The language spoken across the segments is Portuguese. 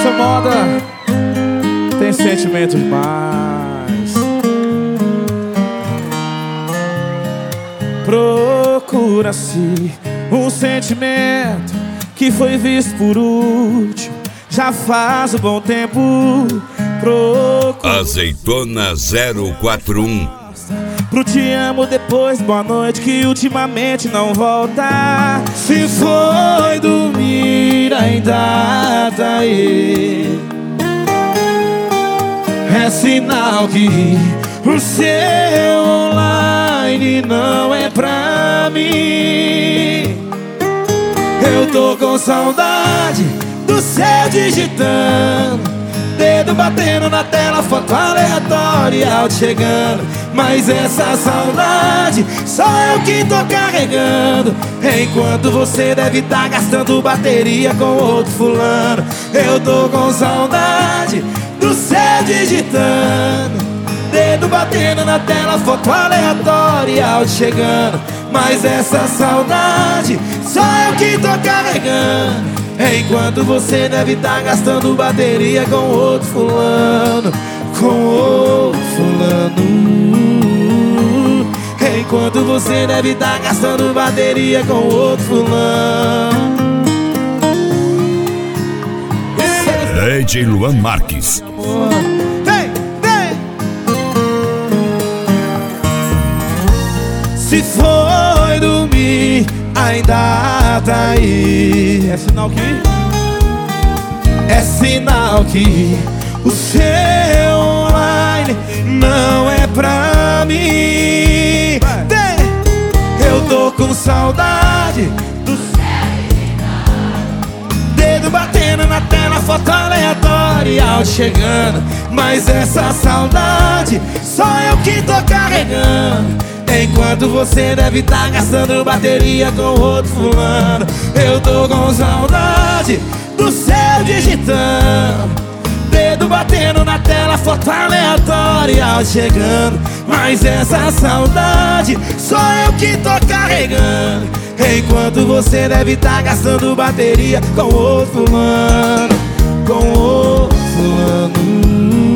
Essa moda tem sentimento demais. Procura-se um sentimento que foi visto por último já faz um bom tempo. Azeitona 041. Pro te amo depois, boa noite, que ultimamente não volta. Se foi dormir, ainda tá aí. É sinal que o seu online não é pra mim. Eu tô com saudade do céu digitando, dedo batendo na tela, foto aleatória, áudio chegando. Mas essa saudade só eu que tô carregando, enquanto você deve tá gastando bateria com outro fulano. Eu tô com saudade do céu digitando, dedo batendo na tela, foto aleatória, áudio chegando. Mas essa saudade só eu que tô carregando, enquanto você deve tá gastando bateria com outro fulano. Com outro fulano. Enquanto você deve tá gastando bateria com outro fulano. DJ Luan Marques. Vem, vem. Se foi dormir, ainda tá aí. É sinal que? É sinal que o seu online não é pra mim. Eu tô com saudade do dedo batendo na tela, foto aleatória, áudio chegando. Mas essa saudade só eu que tô carregando, enquanto você deve tá gastando bateria com outro fulano. Eu tô com saudade do céu digitando, dedo batendo na tela, foto aleatória, áudio chegando. Mas essa saudade só eu que tô carregando, enquanto você deve tá gastando bateria com outro fulano. Com outro fulano.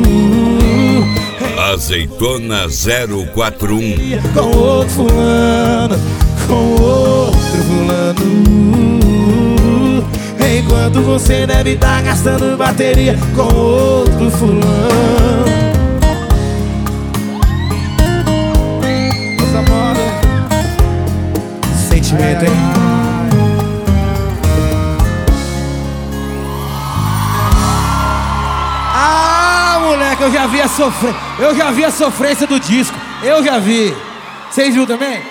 Azeitona 041. Com outro fulano. Com outro fulano. Enquanto você deve tá gastando bateria com outro fulano. Essa moda sentimento, hein? Ah, moleque, eu já vi a sofrência do disco. Eu já vi. Vocês viram também?